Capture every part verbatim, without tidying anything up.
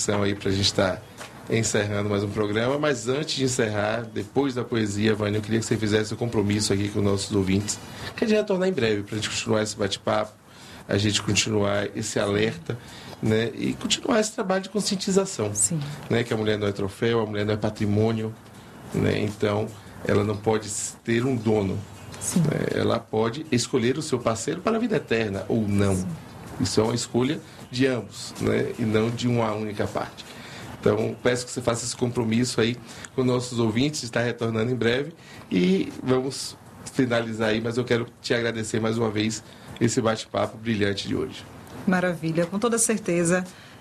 disposição aí para a gente estar encerrando mais um programa, mas antes de encerrar, depois da poesia, Vânia, eu queria que você fizesse o compromisso aqui com os nossos ouvintes, que a gente retornar em breve, para a gente continuar esse bate-papo, a gente continuar esse alerta, né, e continuar esse trabalho de conscientização. Sim. Né, que a mulher não é troféu, a mulher não é patrimônio, né, então ela não pode ter um dono. Né, ela pode escolher o seu parceiro para a vida eterna ou não. Sim. Isso é uma escolha de ambos, né, e não de uma única parte. Então, peço que você faça esse compromisso aí com nossos ouvintes, está retornando em breve. E vamos finalizar aí, mas eu quero te agradecer mais uma vez esse bate-papo brilhante de hoje. Maravilha, com toda certeza,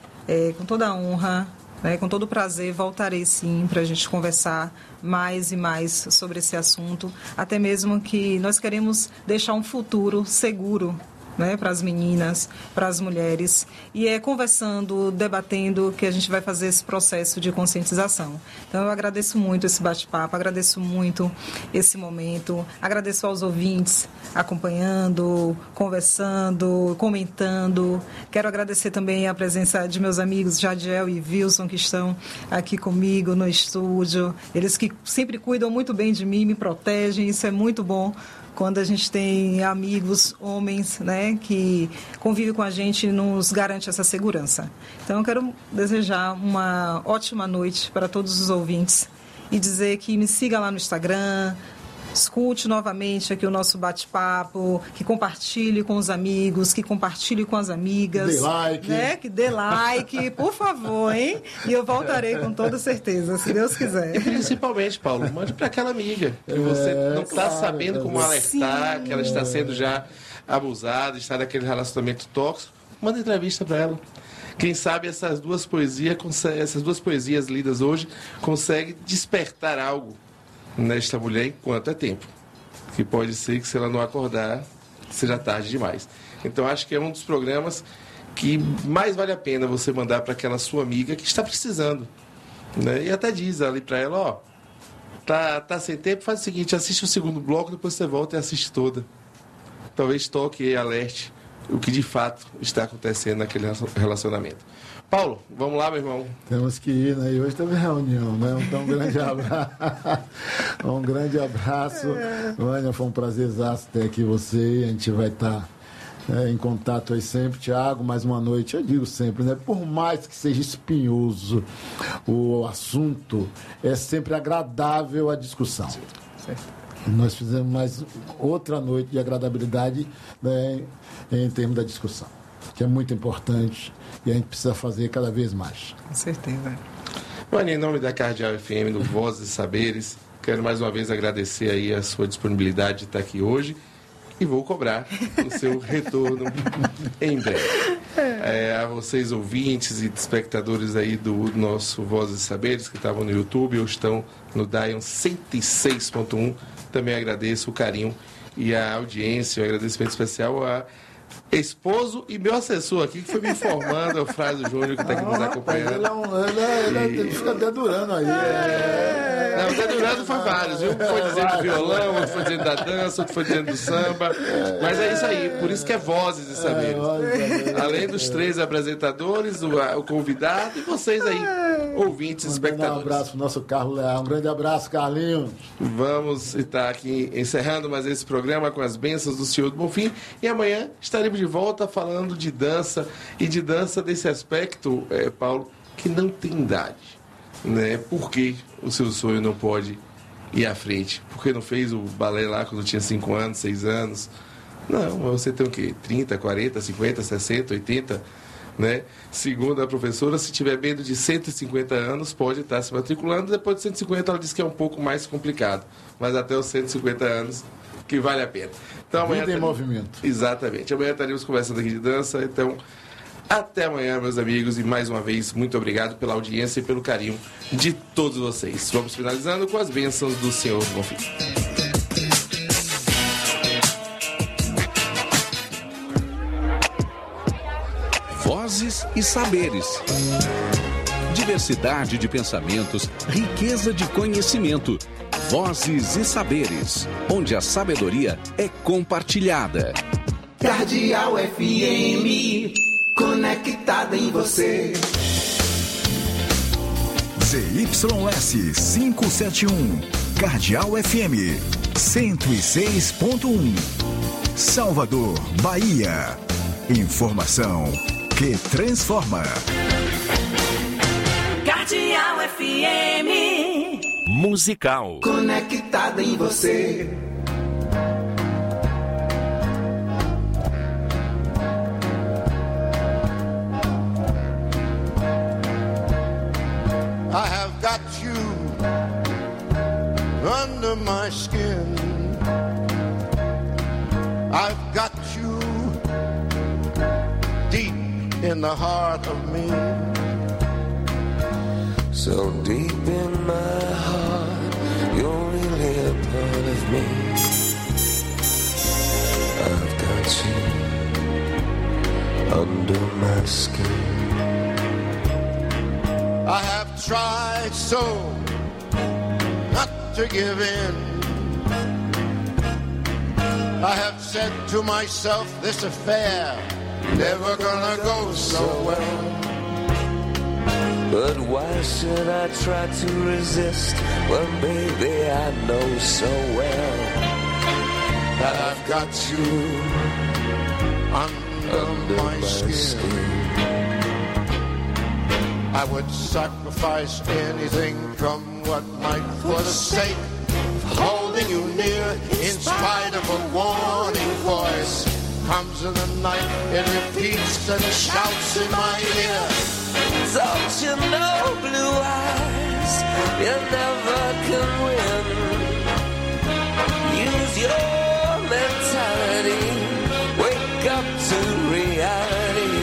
é, com toda a honra, né, com todo o prazer, voltarei sim para a gente conversar mais e mais sobre esse assunto, até mesmo que nós queremos deixar um futuro seguro, né, para as meninas, para as mulheres, e é conversando, debatendo que a gente vai fazer esse processo de conscientização. Então eu agradeço muito esse bate-papo, agradeço muito esse momento, agradeço aos ouvintes acompanhando, conversando, comentando. Quero agradecer também a presença de meus amigos Jadiel e Wilson, que estão aqui comigo no estúdio, eles que sempre cuidam muito bem de mim, me protegem, isso é muito bom. Quando a gente tem amigos, homens, né, que convivem com a gente e nos garante essa segurança. Então, eu quero desejar uma ótima noite para todos os ouvintes e dizer que me siga lá no Instagram, escute novamente aqui o nosso bate-papo, que compartilhe com os amigos, que compartilhe com as amigas. Dê like. Né? Que dê like, por favor, hein? E eu voltarei com toda certeza, se Deus quiser. E principalmente, Paulo, mande para aquela amiga que você É, não está claro, sabendo como é. alertar, Sim. que ela está sendo já abusada, está naquele relacionamento tóxico. Manda entrevista para ela. Quem sabe essas duas poesias, essas duas poesias lidas hoje conseguem despertar algo nesta mulher enquanto é tempo. Que pode ser que, se ela não acordar, seja tarde demais. Então, acho que é um dos programas que mais vale a pena você mandar para aquela sua amiga que está precisando. Né? E até diz ali para ela, ó, tá, tá sem tempo, faz o seguinte, assiste o segundo bloco, depois você volta e assiste toda. Talvez toque e alerte o que de fato está acontecendo naquele relacionamento. Paulo, vamos lá, meu irmão. Temos que ir, né? E hoje teve reunião, né? Então, um grande abraço. Um grande abraço. Vânia, foi um prazerzaço ter aqui você. A gente vai estar é, em contato aí sempre. Tiago, mais uma noite. Eu digo sempre, né? Por mais que seja espinhoso o assunto, é sempre agradável a discussão. Certo. Nós fizemos mais outra noite de agradabilidade, né, em termos da discussão, que é muito importante e a gente precisa fazer cada vez mais. Com certeza. Vânia, em nome da Cardeal F M, do Vozes e Saberes, quero mais uma vez agradecer aí a sua disponibilidade de estar aqui hoje e vou cobrar o seu retorno em breve. É, a vocês, ouvintes e espectadores aí do nosso Vozes e Saberes, que estavam no YouTube ou estão no Dion cento e seis ponto um, também agradeço o carinho e a audiência, um agradecimento especial a esposo e meu assessor aqui, que foi me informando, é o Frásio Júnior, que está aqui nos acompanhando. Ele, é um, ele, é, ele, é, ele fica dedurando aí. É. Não, dedurando foi vários, viu? Foi dizendo do violão, outro foi dizendo da dança, outro foi dizendo do samba. Mas é isso aí, por isso que é Vozes e Saberes. Além dos três apresentadores, o, o convidado e vocês aí, ouvintes e espectadores. Um abraço pro nosso Carlos Leal. Um grande abraço, Carlinhos. Vamos estar aqui encerrando mais esse programa com as bênçãos do Senhor do Bonfim. E amanhã estaremos de volta falando de dança e de dança desse aspecto, é, Paulo, que não tem idade. Né? Por que o seu sonho não pode ir à frente? Por que não fez o balé lá quando tinha cinco anos, seis anos? Não, você tem o quê? trinta, quarenta, cinquenta, sessenta, oitenta, né? Segundo a professora, se tiver medo de cento e cinquenta anos, pode estar se matriculando. Depois de cento e cinquenta, ela diz que é um pouco mais complicado. Mas até os cento e cinquenta anos, que vale a pena. Então, amanhã Vida em taremos... movimento. Exatamente. Amanhã estaremos conversando aqui de dança. Então, até amanhã, meus amigos. E mais uma vez, muito obrigado pela audiência e pelo carinho de todos vocês. Vamos finalizando com as bênçãos do Senhor do Bonfim. Vozes e Saberes. Diversidade de pensamentos, riqueza de conhecimento. Vozes e Saberes, onde a sabedoria é compartilhada. Cardeal F M, conectada em você. Z Y S quinhentos e setenta e um, Cardeal F M cento e seis ponto um, Salvador, Bahia. Informação que transforma. Cardeal F M Musical. Conectada em você. I have got you under my skin. I've got you deep in the heart of me. So deep in my heart, you're really a part of me. I've got you under my skin. I have tried so not to give in. I have said to myself, this affair never gonna go so well. But why should I try to resist when, baby, I know so well that I've got you under, under my, my skin. skin. I would sacrifice anything, come what might, for the sake of holding you near, in spite of a warning voice. Comes in the night, it repeats and shouts in my ear. Don't you know, blue eyes, you never can win. Use your mentality, wake up to reality.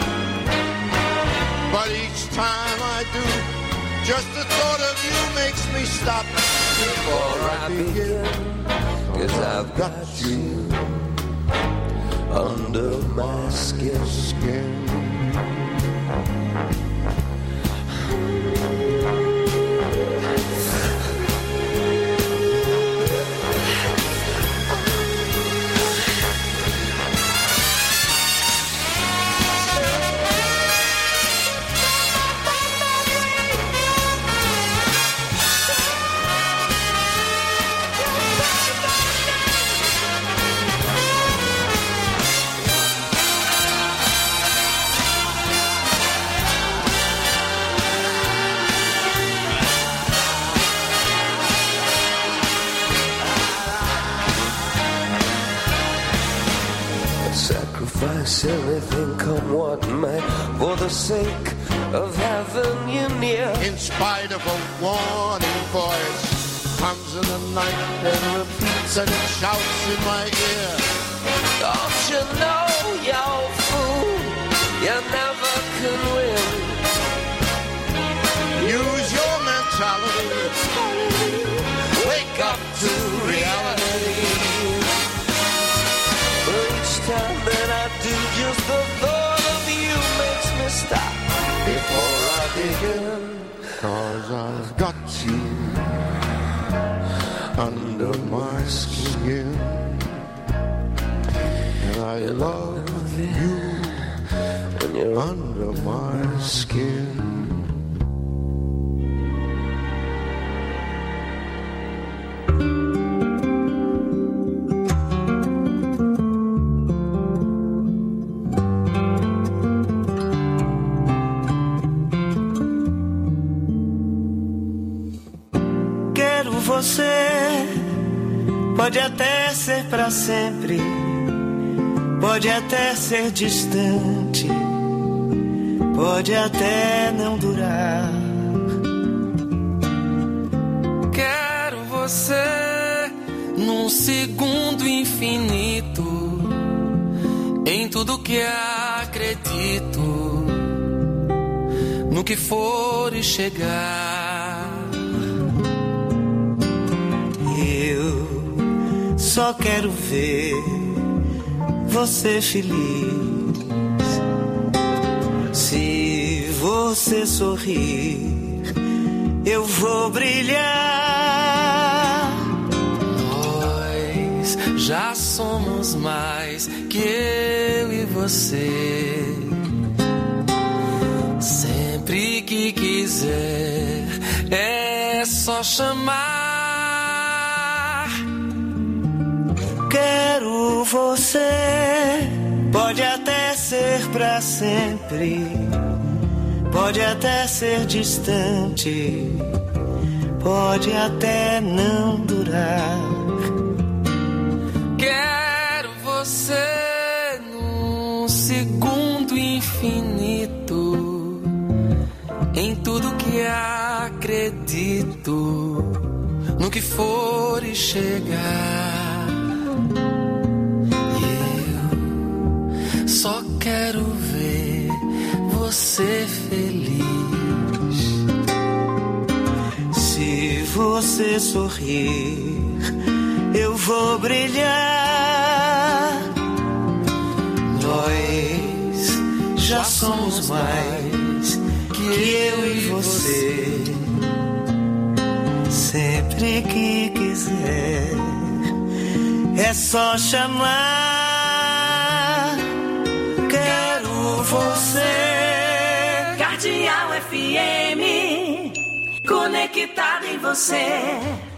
But each time I do, just the thought of you makes me stop before I begin. Cause I've got you under my skin. skin. Sacrifice everything, come what may, for the sake of having you near. In spite of a warning voice, comes in the night and repeats and it shouts in my ear. Don't you know, you fool, you never can win. Use your mentality, wake up to reality. Each time that I do, just the thought of you makes me stop before I begin. Cause I've got you under my skin. And I love you when you're under my skin. Você pode até ser pra sempre, pode até ser distante, pode até não durar. Quero você num segundo infinito, em tudo que acredito, no que for e chegar. Eu só quero ver você feliz. Se você sorrir, eu vou brilhar. Nós já somos mais que eu e você. Sempre que quiser, é só chamar. Quero você, pode até ser pra sempre, pode até ser distante, pode até não durar. Quero você num segundo infinito, em tudo que acredito, no que for e chegar. E eu só quero ver você feliz. Se você sorrir, eu vou brilhar. Nós já somos mais que eu e você. Sempre que quiser, é só chamar. Quero você. Cardeal F M, conectado em você.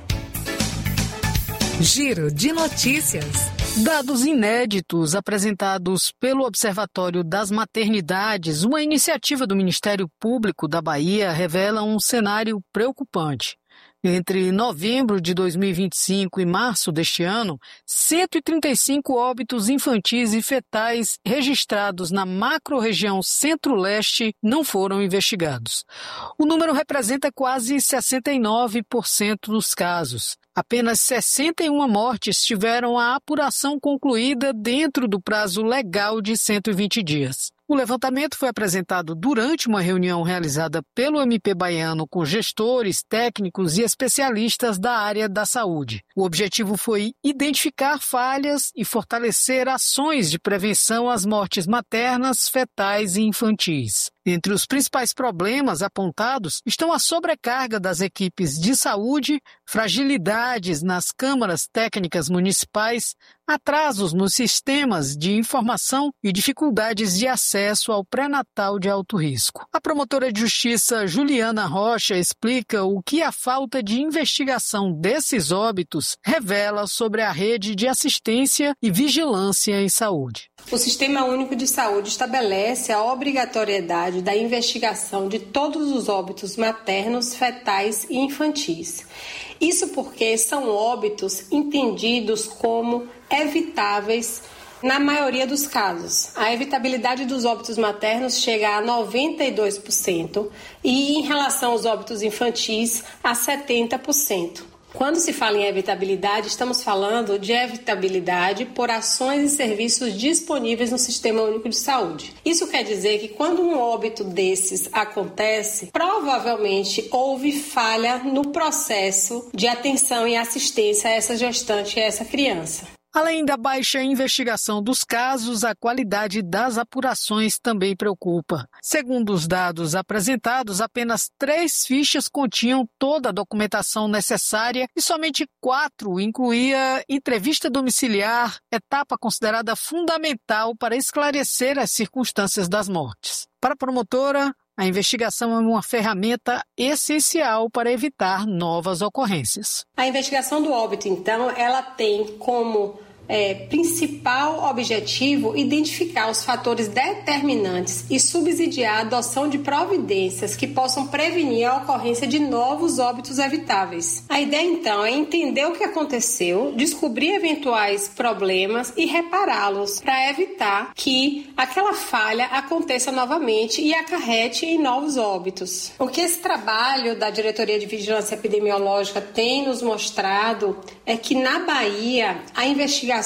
Giro de notícias. Dados inéditos apresentados pelo Observatório das Maternidades, uma iniciativa do Ministério Público da Bahia, revelam um cenário preocupante. Entre novembro de dois mil e vinte e cinco e março deste ano, cento e trinta e cinco óbitos infantis e fetais registrados na macro-região Centro-Leste não foram investigados. O número representa quase sessenta e nove por cento dos casos. Apenas sessenta e uma mortes tiveram a apuração concluída dentro do prazo legal de cento e vinte dias. O levantamento foi apresentado durante uma reunião realizada pelo M P baiano com gestores, técnicos e especialistas da área da saúde. O objetivo foi identificar falhas e fortalecer ações de prevenção às mortes maternas, fetais e infantis. Entre os principais problemas apontados estão a sobrecarga das equipes de saúde, fragilidades nas câmaras técnicas municipais, atrasos nos sistemas de informação e dificuldades de acesso ao pré-natal de alto risco. A promotora de justiça Juliana Rocha explica o que a falta de investigação desses óbitos revela sobre a rede de assistência e vigilância em saúde. O Sistema Único de Saúde estabelece a obrigatoriedade da investigação de todos os óbitos maternos, fetais e infantis. Isso porque são óbitos entendidos como evitáveis na maioria dos casos. A evitabilidade dos óbitos maternos chega a noventa e dois por cento e, em relação aos óbitos infantis, a setenta por cento. Quando se fala em evitabilidade, estamos falando de evitabilidade por ações e serviços disponíveis no Sistema Único de Saúde. Isso quer dizer que quando um óbito desses acontece, provavelmente houve falha no processo de atenção e assistência a essa gestante e a essa criança. Além da baixa investigação dos casos, a qualidade das apurações também preocupa. Segundo os dados apresentados, apenas três fichas continham toda a documentação necessária e somente quatro incluía entrevista domiciliar, etapa considerada fundamental para esclarecer as circunstâncias das mortes. Para a promotora, a investigação é uma ferramenta essencial para evitar novas ocorrências. A investigação do óbito, então, ela tem como é, principal objetivo identificar os fatores determinantes e subsidiar a adoção de providências que possam prevenir a ocorrência de novos óbitos evitáveis. A ideia, então, é entender o que aconteceu, descobrir eventuais problemas e repará-los para evitar que aquela falha aconteça novamente e acarrete em novos óbitos. O que esse trabalho da Diretoria de Vigilância Epidemiológica tem nos mostrado é que na Bahia a investigação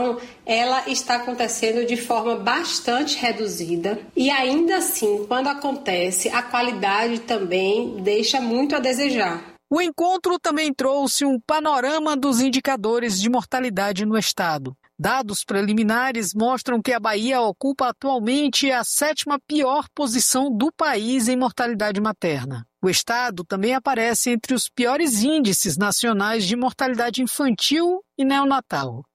ela está acontecendo de forma bastante reduzida e ainda assim, quando acontece, a qualidade também deixa muito a desejar. O encontro também trouxe um panorama dos indicadores de mortalidade no estado. Dados preliminares mostram que a Bahia ocupa atualmente a sétima pior posição do país em mortalidade materna. O estado também aparece entre os piores índices nacionais de mortalidade infantil e neonatal.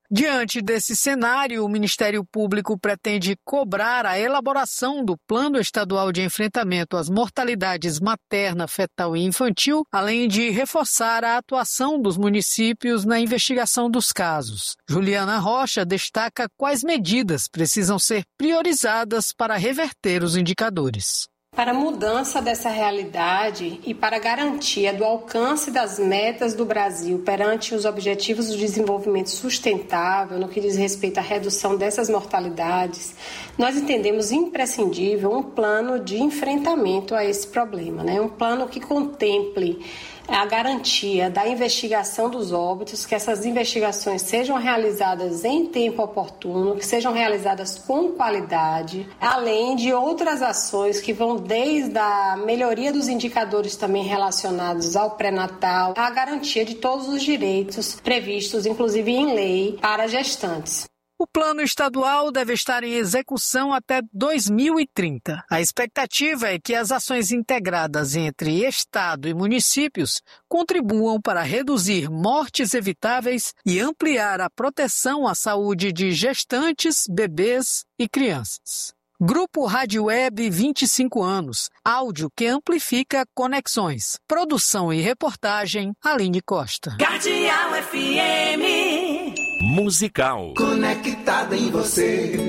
Diante desse cenário, o Ministério Público pretende cobrar a elaboração do Plano Estadual de Enfrentamento às Mortalidades Materna, Fetal e Infantil, além de reforçar a atuação dos municípios na investigação dos casos. Juliana Rocha destaca quais medidas precisam ser priorizadas para reverter os indicadores. Para a mudança dessa realidade e para a garantia do alcance das metas do Brasil perante os objetivos do desenvolvimento sustentável, no que diz respeito à redução dessas mortalidades, nós entendemos imprescindível um plano de enfrentamento a esse problema, né? Um plano que contemple a garantia da investigação dos óbitos, que essas investigações sejam realizadas em tempo oportuno, que sejam realizadas com qualidade, além de outras ações que vão desde a melhoria dos indicadores também relacionados ao pré-natal, à garantia de todos os direitos previstos, inclusive em lei, para gestantes. O plano estadual deve estar em execução até dois mil e trinta. A expectativa é que as ações integradas entre Estado e municípios contribuam para reduzir mortes evitáveis e ampliar a proteção à saúde de gestantes, bebês e crianças. Grupo Rádio Web vinte e cinco anos, áudio que amplifica conexões. Produção e reportagem, Aline Costa. Cardeal F M. Musical. Conectada em você.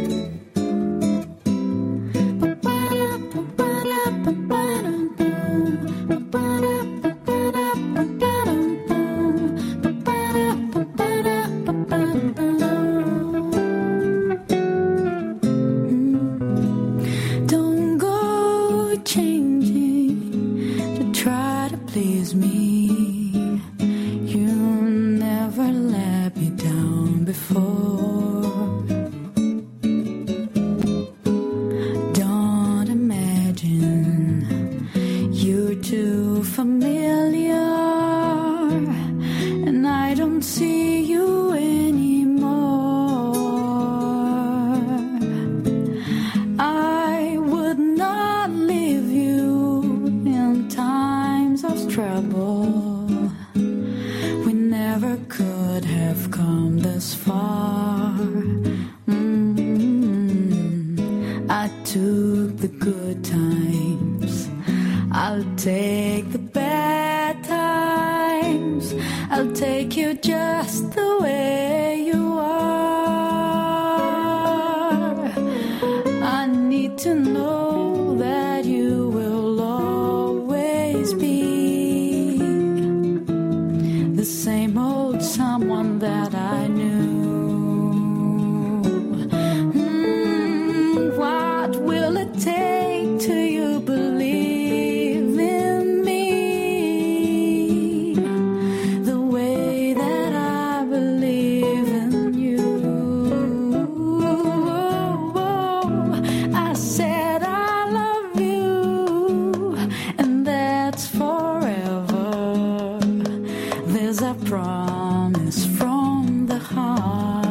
Don't go changing to try to please me. You never let me down before. Don't imagine you're too familiar and I don't see you anymore. I would not leave you in times of trouble. We never could have come this far. Mm-hmm. I took the good times, I'll take the bad times. I'll take you just the way you are. I need to know that you will always be the same old someone that I knew. Mm, what will it take till you believe in me the way that I believe in you? I said I love you, and that's forever. There's a promise from the heart.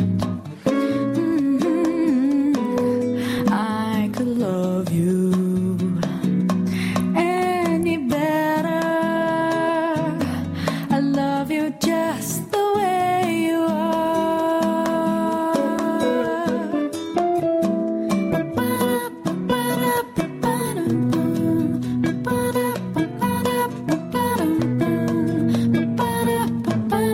Mm-hmm. I could love you any better. I love you just the way you are.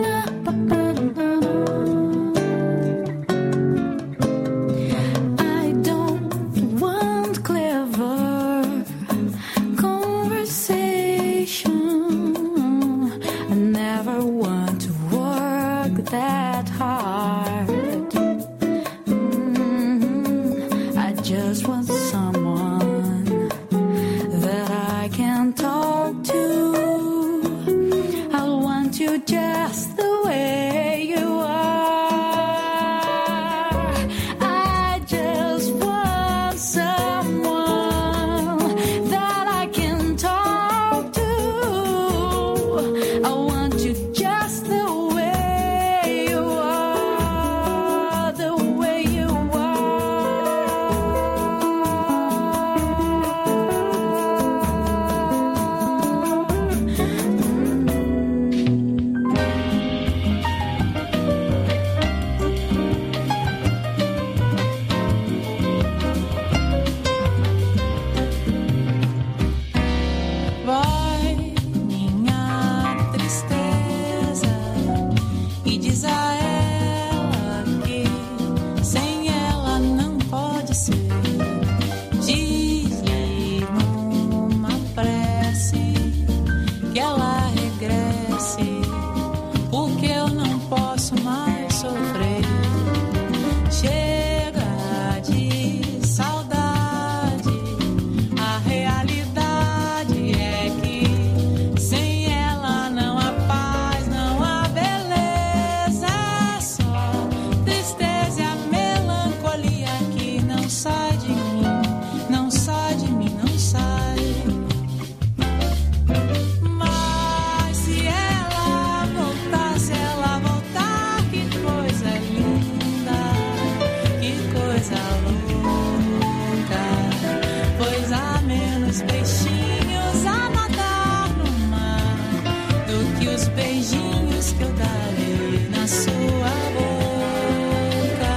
beijinhos que eu darei na sua boca.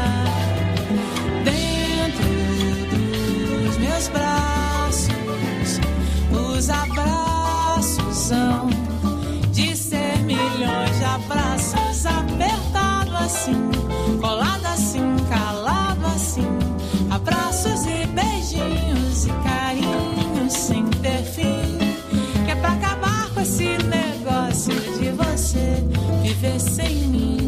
Dentro dos meus braços, os abraços são de ser milhões de abraços, apertado assim, colado assim, calado assim, abraços e beijinhos e carinhos sem ter fim, que é pra acabar com esse negócio de você viver sem mim.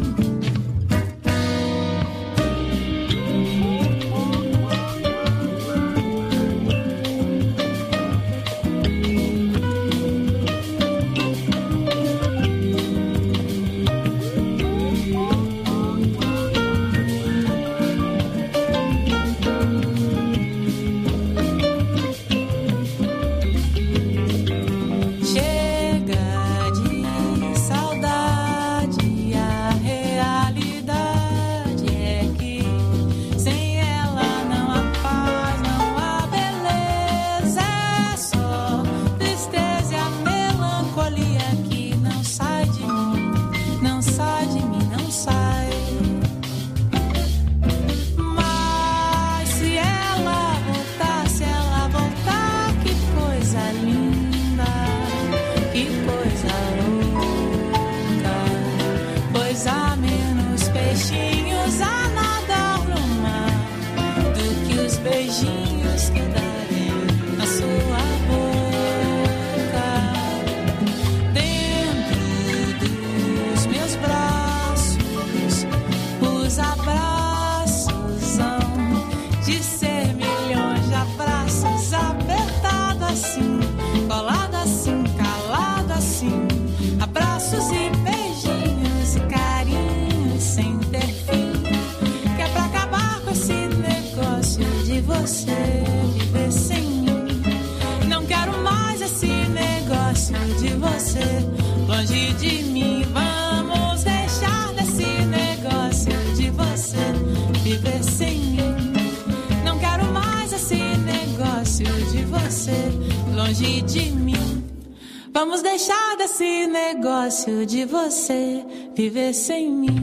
Longe de mim, vamos deixar desse negócio de você viver sem mim. Não quero mais esse negócio de você longe de mim. Vamos deixar desse negócio de você viver sem mim.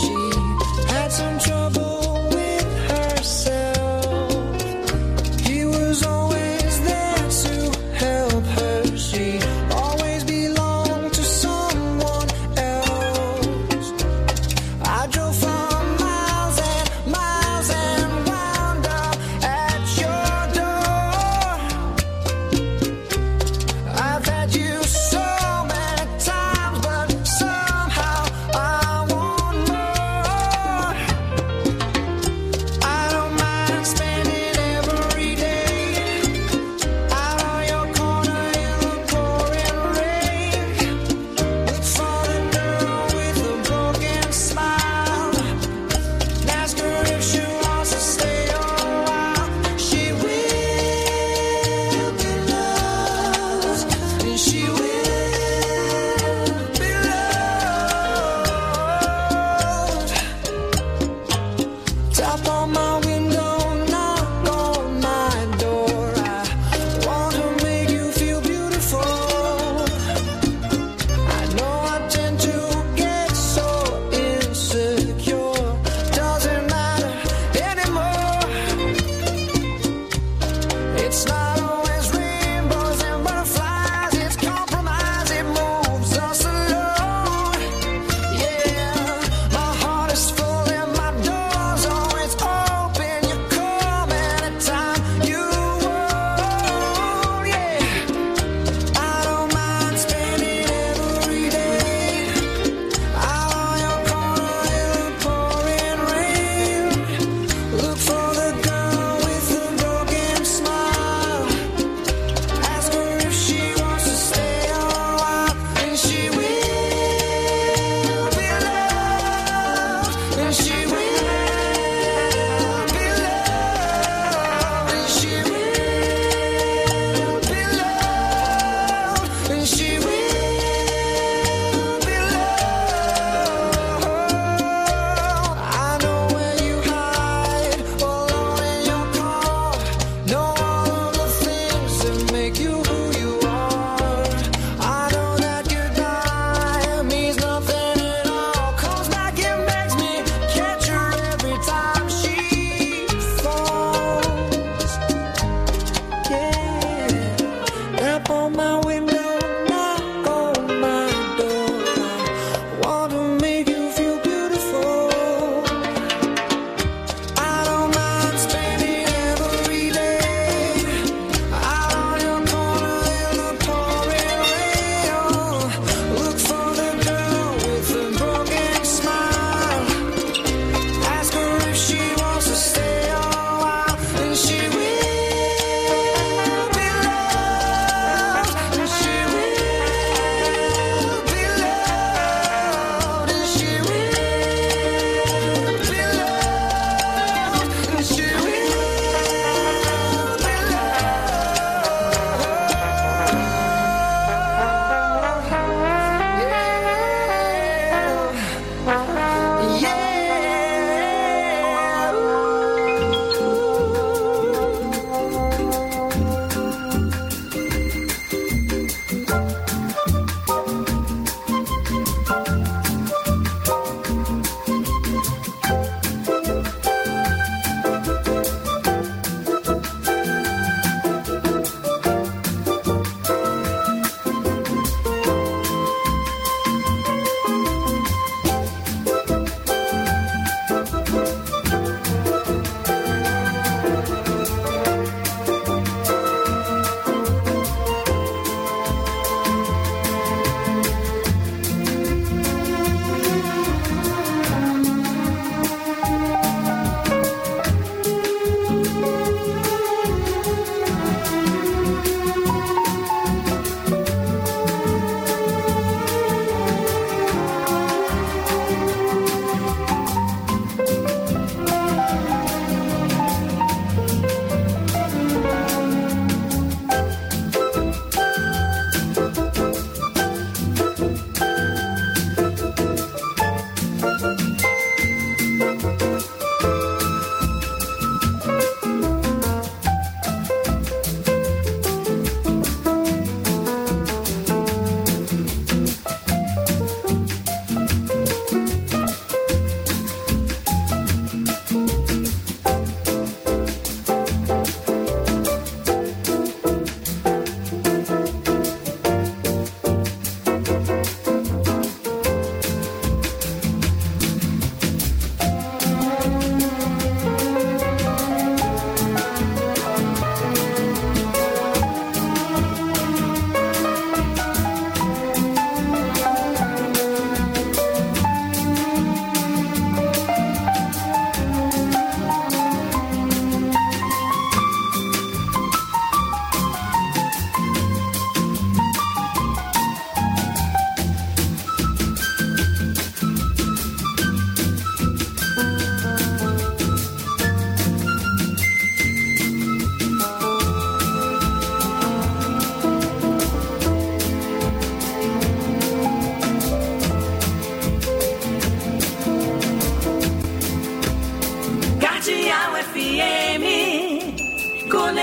He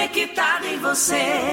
conectada em você.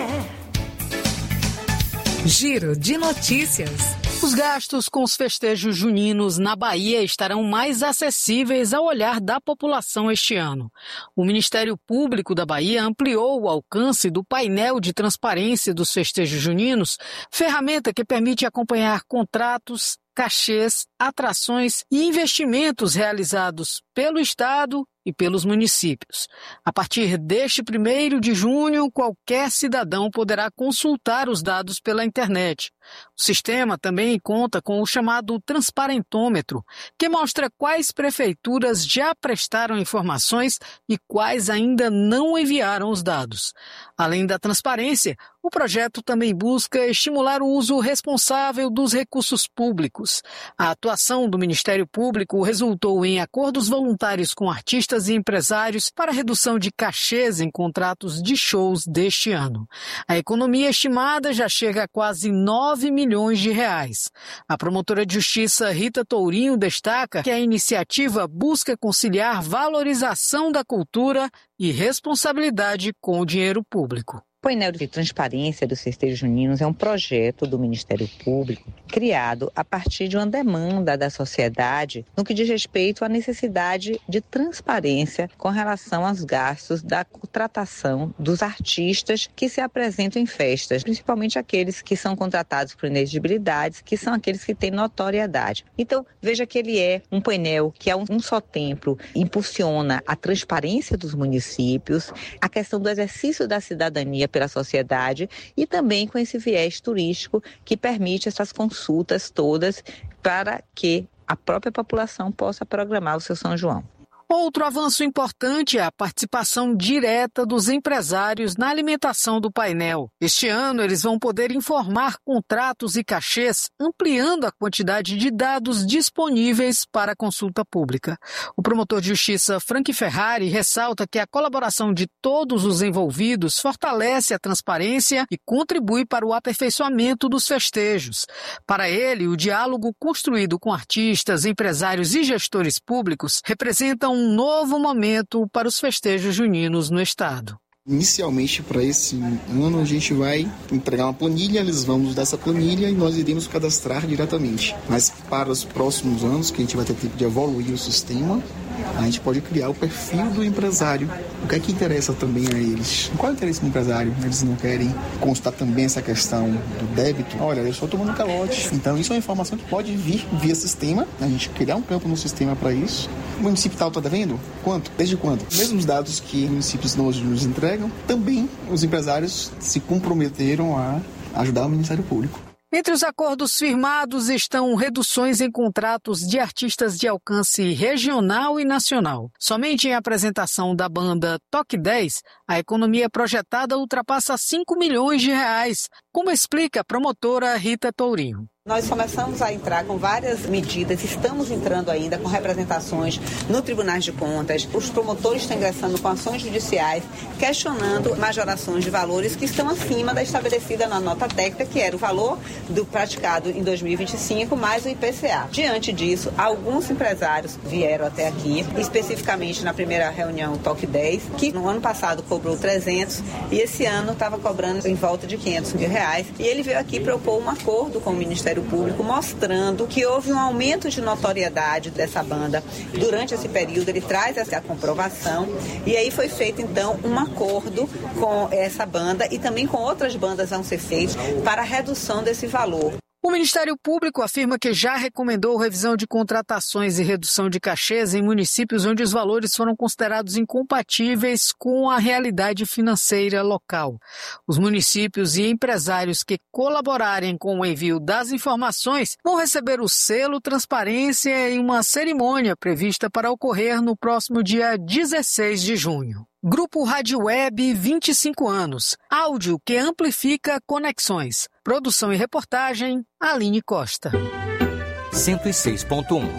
Giro de notícias. Os gastos com os festejos juninos na Bahia estarão mais acessíveis ao olhar da população este ano. O Ministério Público da Bahia ampliou o alcance do painel de transparência dos festejos juninos, ferramenta que permite acompanhar contratos, cachês, atrações e investimentos realizados pelo Estado e pelos municípios. A partir deste primeiro de junho, qualquer cidadão poderá consultar os dados pela internet. O sistema também conta com o chamado transparentômetro, que mostra quais prefeituras já prestaram informações e quais ainda não enviaram os dados. Além da transparência, o projeto também busca estimular o uso responsável dos recursos públicos. A atuação do Ministério Público resultou em acordos voluntários com artistas e empresários para redução de cachês em contratos de shows deste ano. A economia estimada já chega a quase nove milhões de reais. A promotora de justiça Rita Tourinho destaca que a iniciativa busca conciliar valorização da cultura e responsabilidade com o dinheiro público. O painel de transparência dos festejos juninos é um projeto do Ministério Público criado a partir de uma demanda da sociedade no que diz respeito à necessidade de transparência com relação aos gastos da contratação dos artistas que se apresentam em festas, principalmente aqueles que são contratados por inexigibilidades, que são aqueles que têm notoriedade. Então, veja que ele é um painel que, a um, um só tempo, impulsiona a transparência dos municípios, a questão do exercício da cidadania pela sociedade e também com esse viés turístico que permite essas consultas todas para que a própria população possa programar o seu São João. Outro avanço importante é a participação direta dos empresários na alimentação do painel. Este ano, eles vão poder informar contratos e cachês, ampliando a quantidade de dados disponíveis para consulta pública. O promotor de justiça Frank Ferrari ressalta que a colaboração de todos os envolvidos fortalece a transparência e contribui para o aperfeiçoamento dos festejos. Para ele, o diálogo construído com artistas, empresários e gestores públicos representa um um novo momento para os festejos juninos no estado. Inicialmente, para esse ano, a gente vai entregar uma planilha, eles vão nos dar essa planilha e nós iremos cadastrar diretamente. Mas para os próximos anos, que a gente vai ter tempo de evoluir o sistema, a gente pode criar o perfil do empresário. O que é que interessa também a eles? Qual é o interesse do empresário? Eles não querem constar também essa questão do débito? Olha, eu estou tomando calote. Então, isso é uma informação que pode vir via sistema. A gente criar um campo no sistema para isso. O município tal está devendo? Quanto? Desde quando? Mesmos dados que municípios hoje nos entregam, também os empresários se comprometeram a ajudar o Ministério Público. Entre os acordos firmados estão reduções em contratos de artistas de alcance regional e nacional. Somente em apresentação da banda Toque dez, a economia projetada ultrapassa cinco milhões de reais, como explica a promotora Rita Tourinho. Nós começamos a entrar com várias medidas, estamos entrando ainda com representações no Tribunal de Contas, os promotores estão ingressando com ações judiciais, questionando majorações de valores que estão acima da estabelecida na nota técnica, que era o valor do praticado em dois mil e vinte e cinco, mais o I P C A. Diante disso, alguns empresários vieram até aqui, especificamente na primeira reunião Toque dez, que no ano passado cobrou trezentos e esse ano estava cobrando em volta de quinhentos mil reais. E ele veio aqui propor um acordo com o Ministério Público, mostrando que houve um aumento de notoriedade dessa banda durante esse período. Ele traz essa comprovação e aí foi feito então um acordo com essa banda e também com outras bandas vão ser feitos para a redução desse valor. O Ministério Público afirma que já recomendou revisão de contratações e redução de cachês em municípios onde os valores foram considerados incompatíveis com a realidade financeira local. Os municípios e empresários que colaborarem com o envio das informações vão receber o selo Transparência em uma cerimônia prevista para ocorrer no próximo dia dezesseis de junho. Grupo Rádio Web, vinte e cinco anos. Áudio que amplifica conexões. Produção e reportagem, Aline Costa. cento e seis ponto um.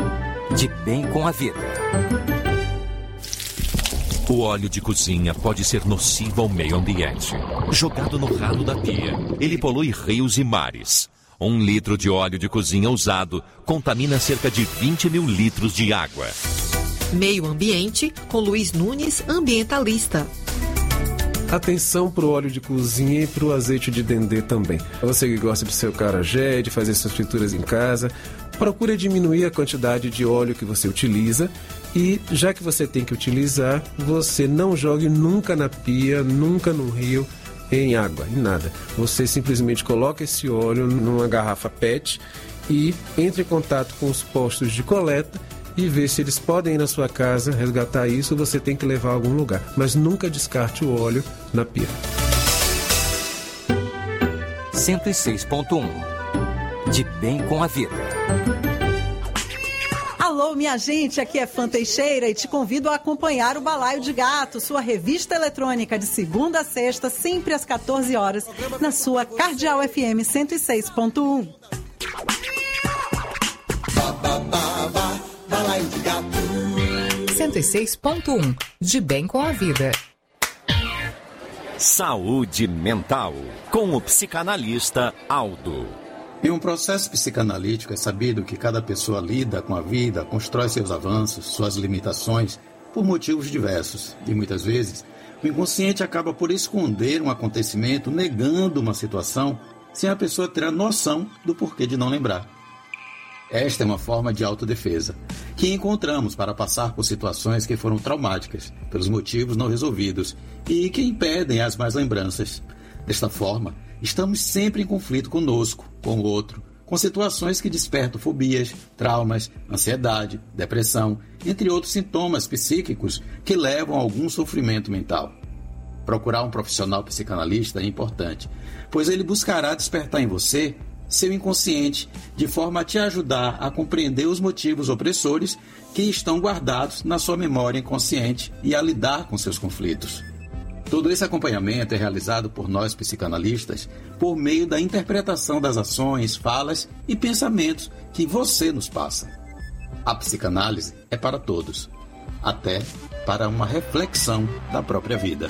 De bem com a vida. O óleo de cozinha pode ser nocivo ao meio ambiente. Jogado no ralo da pia, ele polui rios e mares. Um litro de óleo de cozinha usado contamina cerca de vinte mil litros de água. Meio Ambiente, com Luiz Nunes, ambientalista. Atenção para o óleo de cozinha e para o azeite de dendê também. Você que gosta de seu acarajé, de fazer suas frituras em casa, procure diminuir a quantidade de óleo que você utiliza e, já que você tem que utilizar, você não jogue nunca na pia, nunca no rio, em água, em nada. Você simplesmente coloca esse óleo numa garrafa P E T e entre em contato com os postos de coleta e ver se eles podem ir na sua casa resgatar isso, você tem que levar a algum lugar. Mas nunca descarte o óleo na pia. cento e seis ponto um. De bem com a vida. Alô, minha gente, aqui é Fã Teixeira e te convido a acompanhar o Balaio de Gato, sua revista eletrônica de segunda a sexta, sempre às quatorze horas, na sua Cardeal F M cento e seis ponto um. cento e seis ponto um. De bem com a vida. Saúde mental, com o psicanalista Aldo. Em um processo psicanalítico é sabido que cada pessoa lida com a vida, constrói seus avanços, suas limitações, por motivos diversos. E muitas vezes, o inconsciente acaba por esconder um acontecimento, negando uma situação, sem a pessoa ter a noção do porquê de não lembrar. Esta é uma forma de autodefesa, que encontramos para passar por situações que foram traumáticas, pelos motivos não resolvidos, e que impedem as más lembranças. Desta forma, estamos sempre em conflito conosco, com o outro, com situações que despertam fobias, traumas, ansiedade, depressão, entre outros sintomas psíquicos que levam a algum sofrimento mental. Procurar um profissional psicanalista é importante, pois ele buscará despertar em você seu inconsciente, de forma a te ajudar a compreender os motivos opressores que estão guardados na sua memória inconsciente e a lidar com seus conflitos. Todo esse acompanhamento é realizado por nós psicanalistas por meio da interpretação das ações, falas e pensamentos que você nos passa. A psicanálise é para todos, até para uma reflexão da própria vida.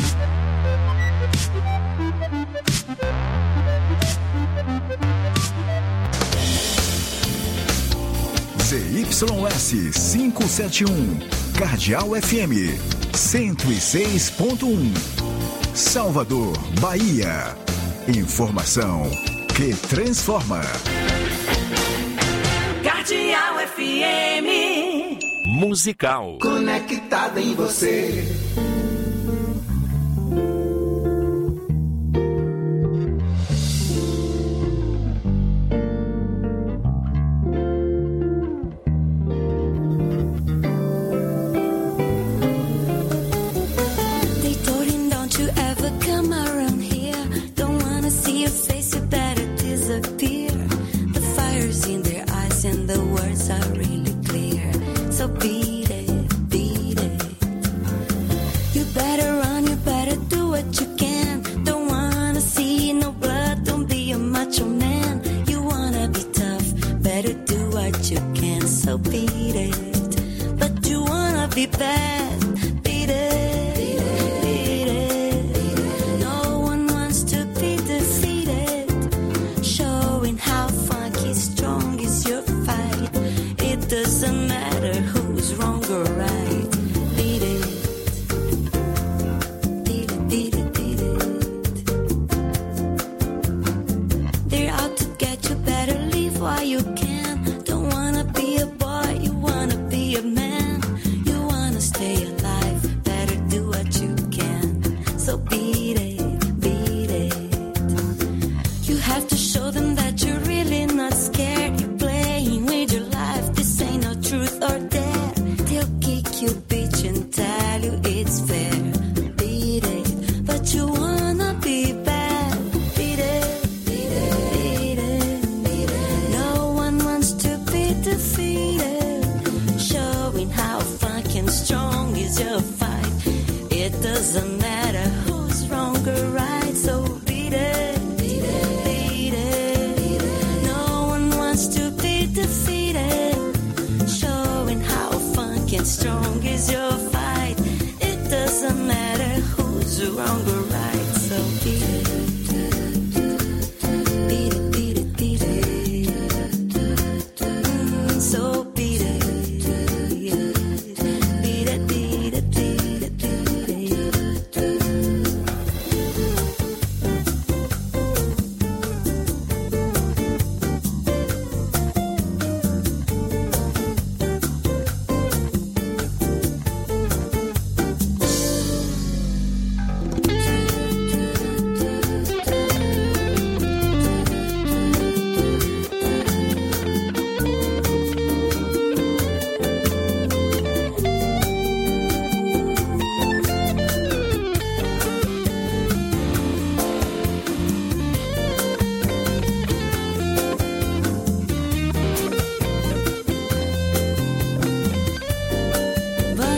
Z Y S quinhentos e setenta e um, Cardeal F M cento e seis ponto um, Salvador, Bahia. Informação que transforma. Cardeal F M. Musical. Conectada em você.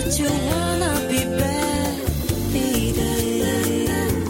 But you wanna be bad, beat it.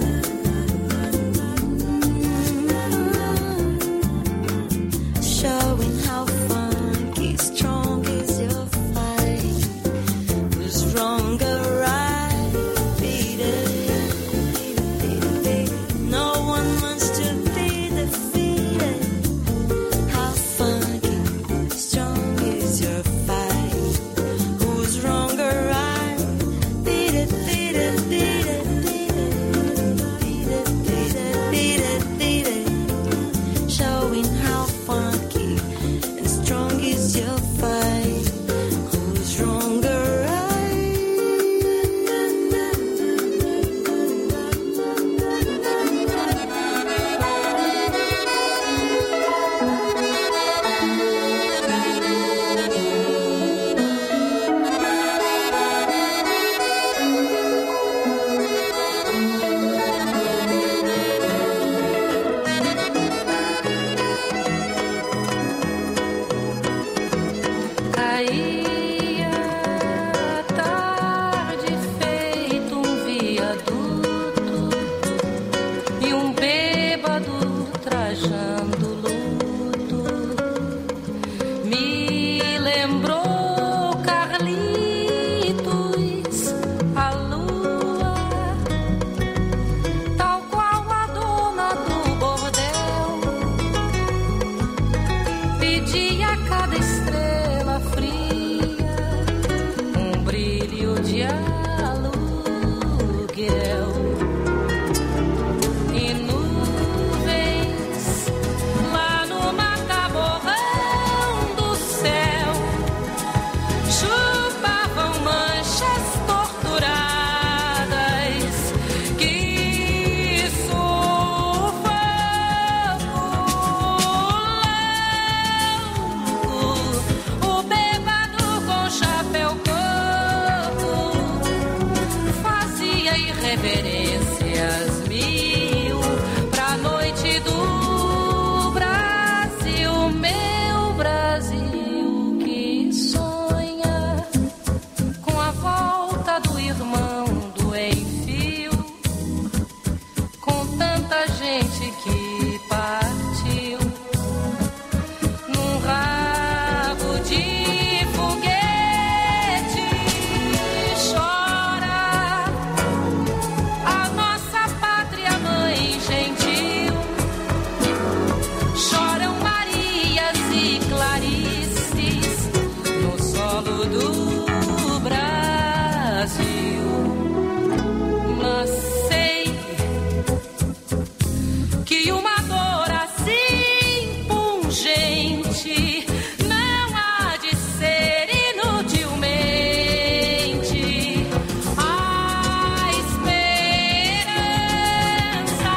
Showing how funky, strong is your fight. Who's wrong or right? Beat it, beat it, beat it. No one wants to be defeated. How funky, strong is your fight. Who's wrong or right? Beat it, beat it, beat it, beat it, beat it, beat it, beat it, beat it. Showing how funky and strong is your fight. Who's wrong or right? Caía a tarde feito um viaduto e um bêbado trajando luto me lembrou Carlitos, a lua, tal qual a dona do bordel, pedia a cada estrela fria um brilho de aluguel. E nuvens lá no mataborrão do céu chupavam manchas torturadas que sufoco louco. O bêbado com chapéu coco fazia irreverências mil pra noite do Brasil, meu Brasil que sonha com a volta do irmão do Enfio, com tanta gente que partiu num rabo de foguete. Chora a nossa pátria mãe gentil, choram Marias e Clarices no solo do Brasil. Mas sei que uma dor assim pungente não há de ser inutilmente a esperança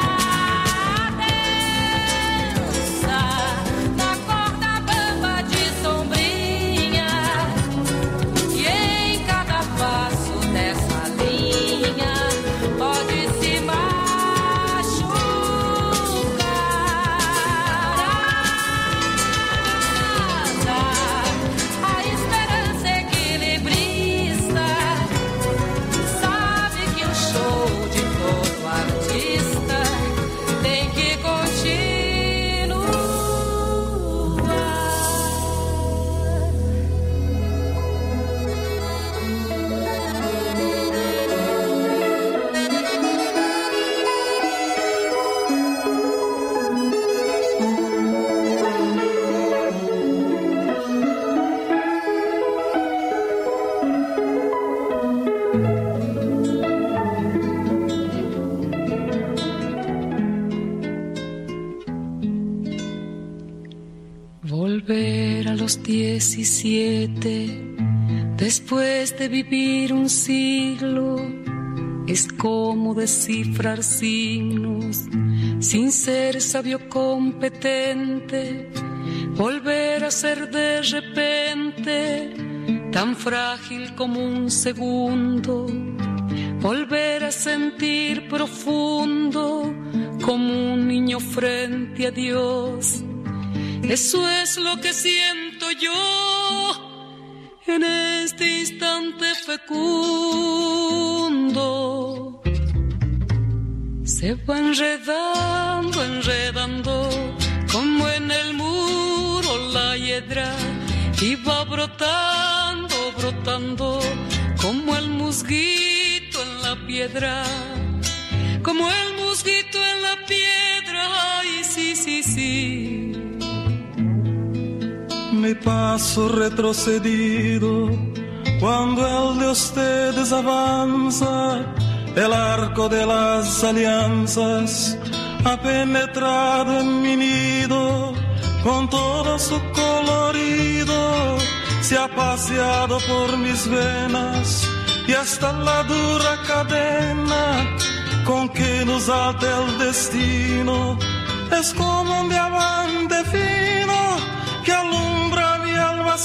dança na corda bamba de sombrinha, e em cada passo dessa linha pode-se machucar. A esperança equilibrista sabe que o show de todo artista tem que continuar. Volver a los diecisiete, después de vivir un siglo, es como descifrar signos sin ser sabio competente. Volver a ser de repente tan frágil como un segundo. Volver a sentir profundo como un niño frente a Dios. Eso es lo que siento yo en este instante fecundo se va enredando, enredando, como en el muro la hiedra, y va brotando, brotando, como el musguito en la piedra, como el musguito en la piedra, ay, sí, sí, sí. Mi paso retrocedido, cuando el de ustedes avanza, el arco de las alianzas ha penetrado en mi nido, con todo su colorido, se ha paseado por mis venas, y hasta la dura cadena con que nos ata el destino, es como un diamante fino que alumbra mi alma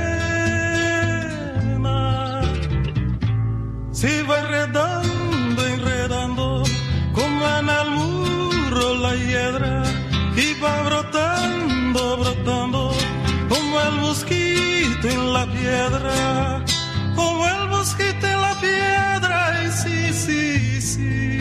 serena. Si va enredando, enredando, como en el muro la hiedra, y va brotando, brotando, como el mosquito en la piedra, como el mosquito en la piedra, y sí, sí, sí.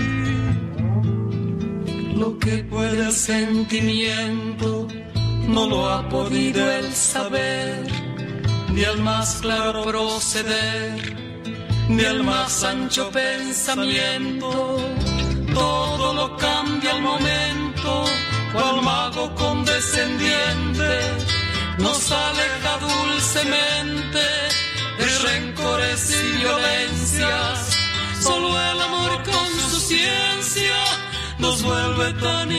Lo que puede el sentimiento no lo ha podido el saber, ni el más claro proceder, ni el más ancho pensamiento. Todo lo cambia al momento, cual mago condescendiente nos aleja dulcemente de rencores y violencias. Solo el amor con su ciencia nos vuelve tan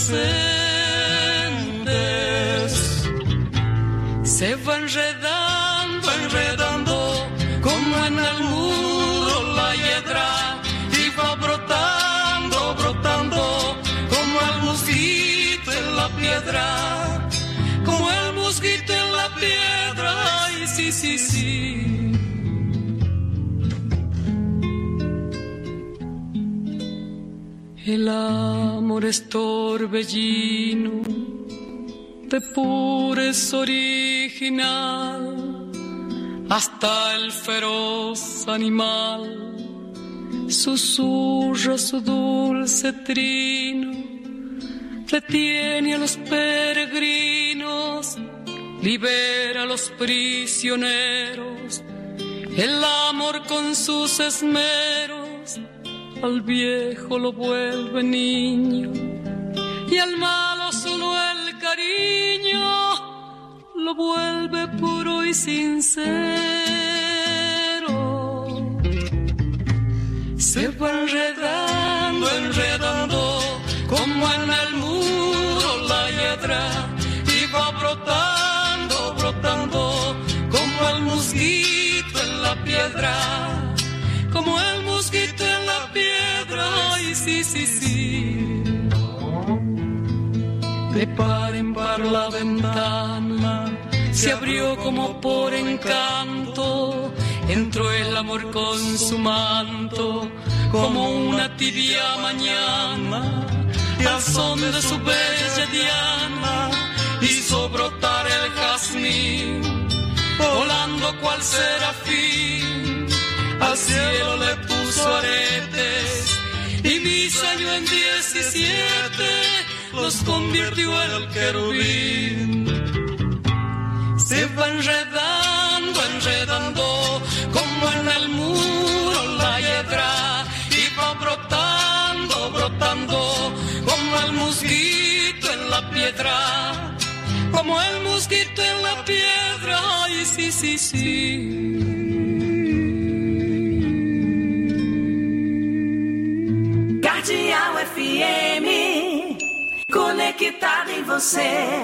inocentes. Se va enredando, enredando, como en el muro la hiedra, y va brotando, brotando, como el mosquito en la piedra, como el mosquito en la piedra, ay, sí, sí, sí. El amor es torbellino de pureza original, hasta el feroz animal susurra su dulce trino, detiene a los peregrinos, libera a los prisioneros. El amor con sus esmeros al viejo lo vuelve niño, y al malo solo el cariño lo vuelve puro y sincero. Se va enredando, enredando, como en el muro la hiedra, y va brotando, brotando, como el mosquito en la piedra, como el mosquito en la piedra, ay, sí, sí, sí. De par en par la ventana se abrió como por encanto, entró el amor con su manto, como una tibia mañana, y al son de su bella diana hizo brotar el jazmín, volando cual serafín, al cielo le puso aretes, y mis años en diecisiete los convirtió en el querubín. Se va enredando, enredando, como en el muro la hiedra, y va brotando, brotando, como el mosquito en la piedra, como el mosquito en la piedra, ay, sí, sí, sí. Cardeal F M, conectada em você.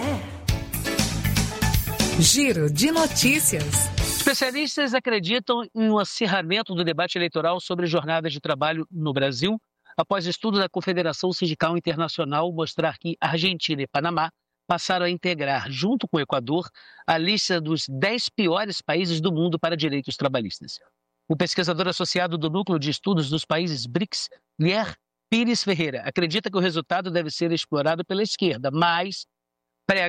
Giro de notícias. Especialistas acreditam em um acirramento do debate eleitoral sobre jornadas de trabalho no Brasil, após estudo da Confederação Sindical Internacional mostrar que Argentina e Panamá passaram a integrar, junto com o Equador, a lista dos dez piores países do mundo para direitos trabalhistas. O pesquisador associado do Núcleo de Estudos dos Países B R I C S, Lier Pires Ferreira, acredita que o resultado deve ser explorado pela esquerda, mas prega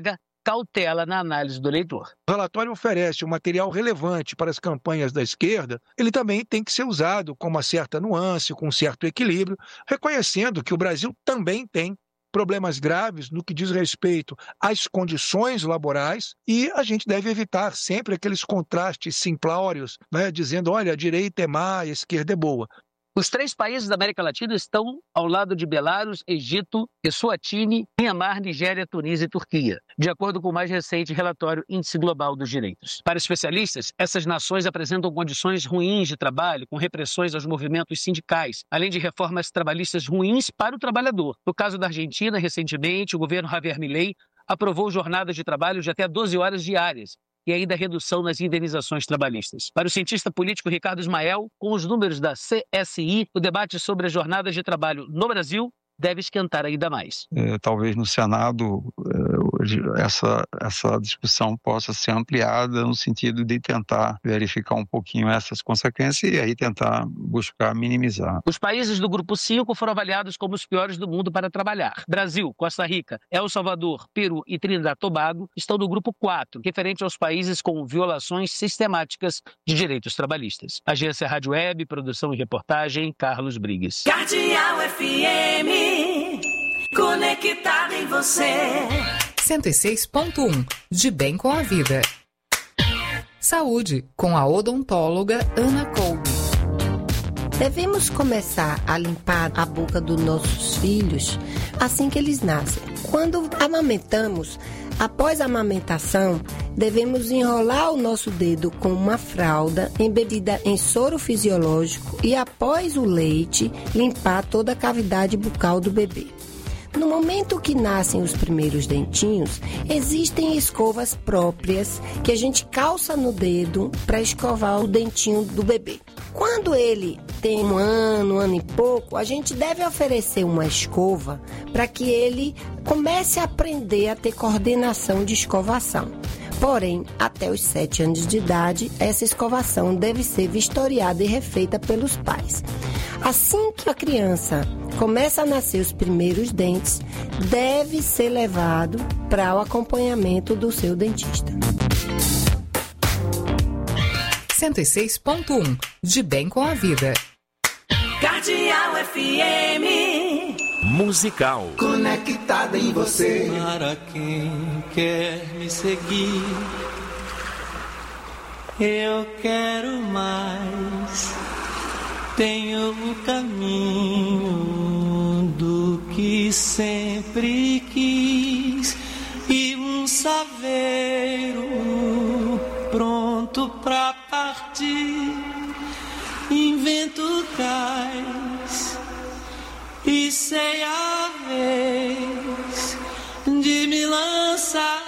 cautela na análise do eleitor. O relatório oferece um material relevante para as campanhas da esquerda, ele também tem que ser usado com uma certa nuance, com um certo equilíbrio, reconhecendo que o Brasil também tem problemas graves no que diz respeito às condições laborais e a gente deve evitar sempre aqueles contrastes simplórios, né, dizendo, olha, a direita é má, a esquerda é boa. Os três países da América Latina estão ao lado de Belarus, Egito, Eswatini, Mianmar, Nigéria, Tunísia e Turquia, de acordo com o mais recente relatório Índice Global dos Direitos. Para especialistas, essas nações apresentam condições ruins de trabalho, com repressões aos movimentos sindicais, além de reformas trabalhistas ruins para o trabalhador. No caso da Argentina, recentemente, o governo Javier Milei aprovou jornadas de trabalho de até doze horas diárias, e ainda redução nas indenizações trabalhistas. Para o cientista político Ricardo Ismael, com os números da C S I, o debate sobre as jornadas de trabalho no Brasil deve esquentar ainda mais. É, talvez no Senado é, essa, essa discussão possa ser ampliada no sentido de tentar verificar um pouquinho essas consequências e aí tentar buscar minimizar. Os países do Grupo cinco foram avaliados como os piores do mundo para trabalhar. Brasil, Costa Rica, El Salvador, Peru e Trinidad e Tobago estão no Grupo quatro, referente aos países com violações sistemáticas de direitos trabalhistas. Agência Rádio Web, produção e reportagem, Carlos Brigues. Cardeal F M, conectado em você. cento e seis ponto um, de bem com a vida. Saúde, com a odontóloga Ana Colby. Devemos começar a limpar a boca dos nossos filhos assim que eles nascem. Quando amamentamos, após a amamentação, devemos enrolar o nosso dedo com uma fralda embebida em soro fisiológico e, após o leite, limpar toda a cavidade bucal do bebê. No momento que nascem os primeiros dentinhos, existem escovas próprias que a gente calça no dedo para escovar o dentinho do bebê. Quando ele tem um ano, um ano e pouco, a gente deve oferecer uma escova para que ele comece a aprender a ter coordenação de escovação. Porém, até os sete anos de idade, essa escovação deve ser vistoriada e refeita pelos pais. Assim que a criança começa a nascer os primeiros dentes, deve ser levado para o acompanhamento do seu dentista. cento e seis ponto um, de bem com a vida. Cardeal F M Musical. Conectada em você. Para quem quer me seguir, eu quero mais. Tenho o caminho do que sempre quis e um saveiro pronto pra partir. Invento cais e sei a vez de me lançar.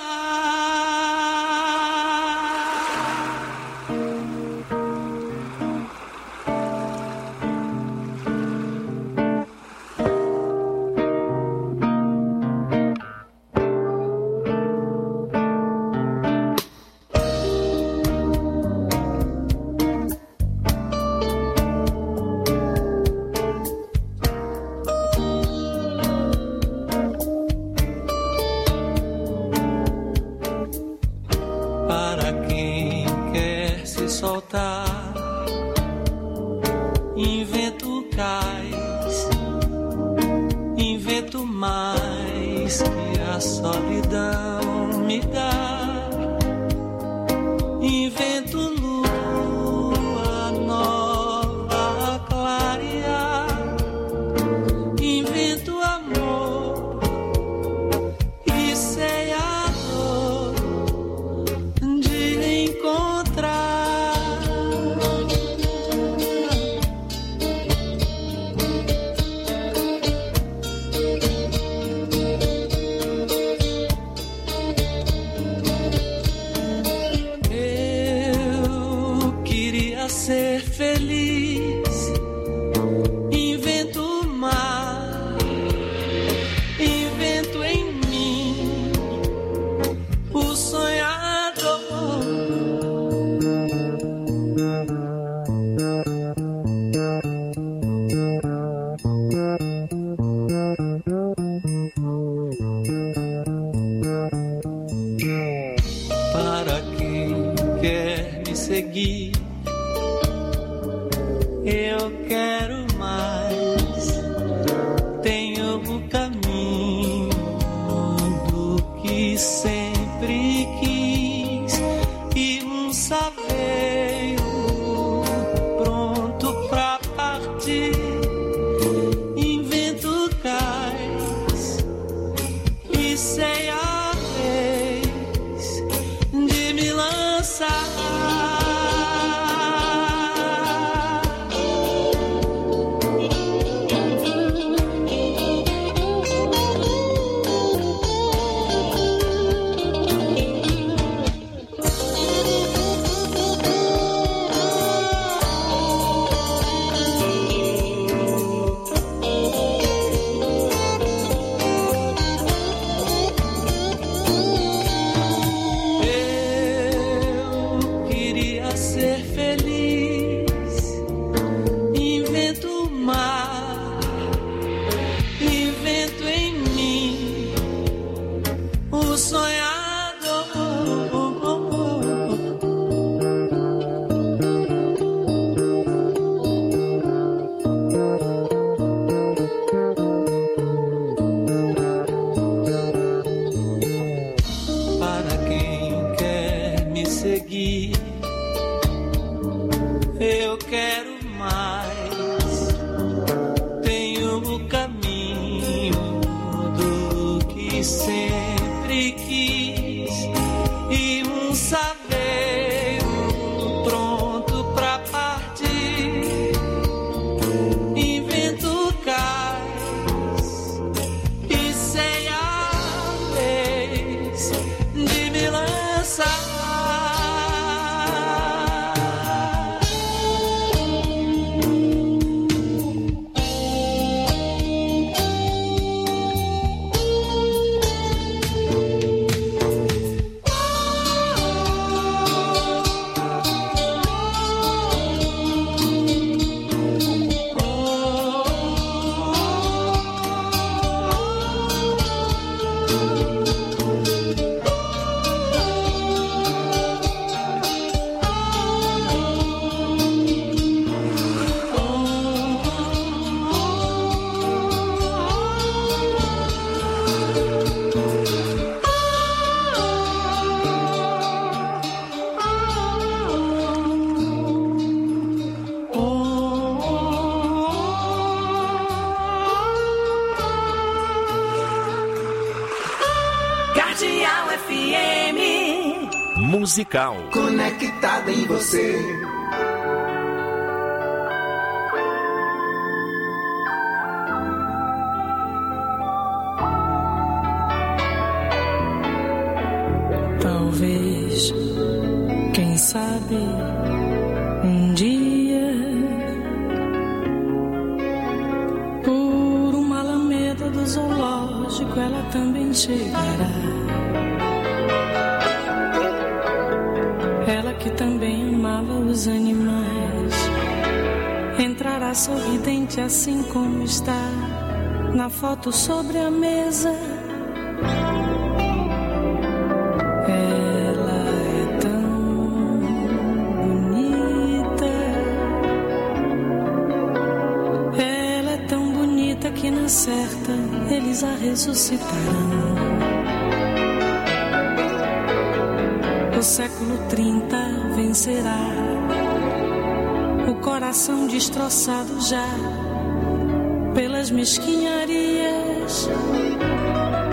Invento cais, invento mais que a solidão me dá. Invento lua nova a clarear. Invento amor e sei a dor de encontrar. Ser feliz, invento o mar, invento em mim o sonhador. seguir. Eu quero mais, tenho o caminho do que sempre quis e um saveiro pronto pra partir. Invento cais e sei a vez de me lançar. Eu quero mais, tenho o caminho do que sempre quis e um saveiro pronto pra partir. Invento cais e sei a vez de me lançar. Cardeal F M Musical. Conectada em você. Talvez, quem sabe, um dia, por uma alameda do zoológico, ela também chegará. Ela que também amava os animais, entrará sorridente assim como está na foto sobre a mesa. Ela é tão bonita, ela é tão bonita que na certa eles a ressuscitarão. O século trinta vencerá o coração destroçado já pelas mesquinharias